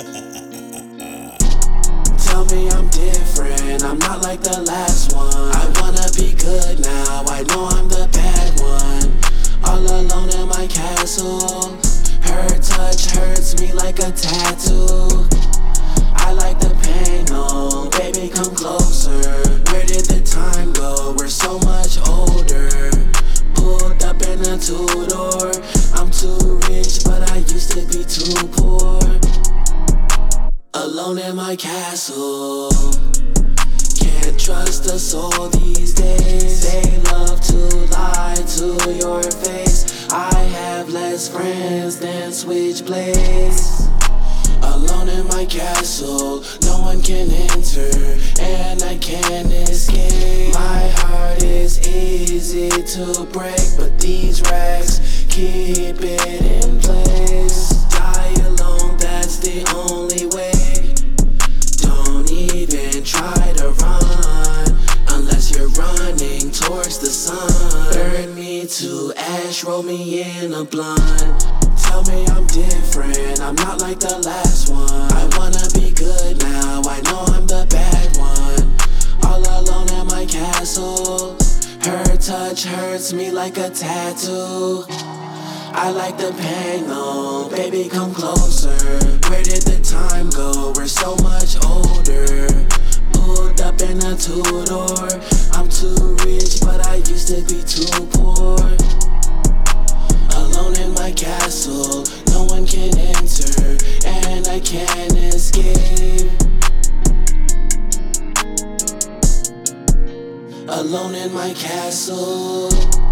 Tell me I'm different, I'm not like the last one. I wanna be good now, I know I'm the bad one. All alone in my castle, her touch hurts me like a tattoo. I like the pain, oh, baby come closer. Where did the time go? We're so much older. Pulled up in a two-door. I'm too rich, but I used to be too poor. Alone in my castle, can't trust a soul these days. They love to lie to your face. I have less friends than switchblades. Alone in my castle, no one can enter, and I can't escape. My heart is easy to break, but these rags keep it in place. Die alone, that's the only way. Don't even try to run, unless you're running towards the sun. Burn me to ash, roll me in a blunt. Tell me I'm different, I'm not like the last one. I wanna be good now, I know I'm the bad one. All alone in my castle, her touch hurts me like a tattoo. I like the pain though, baby come closer. Where did the time go? We're so much older. Pulled up in a two-door. I'm too rich, but I used to be too poor. Alone in my castle, no one can enter, and I can't escape. Alone in my castle.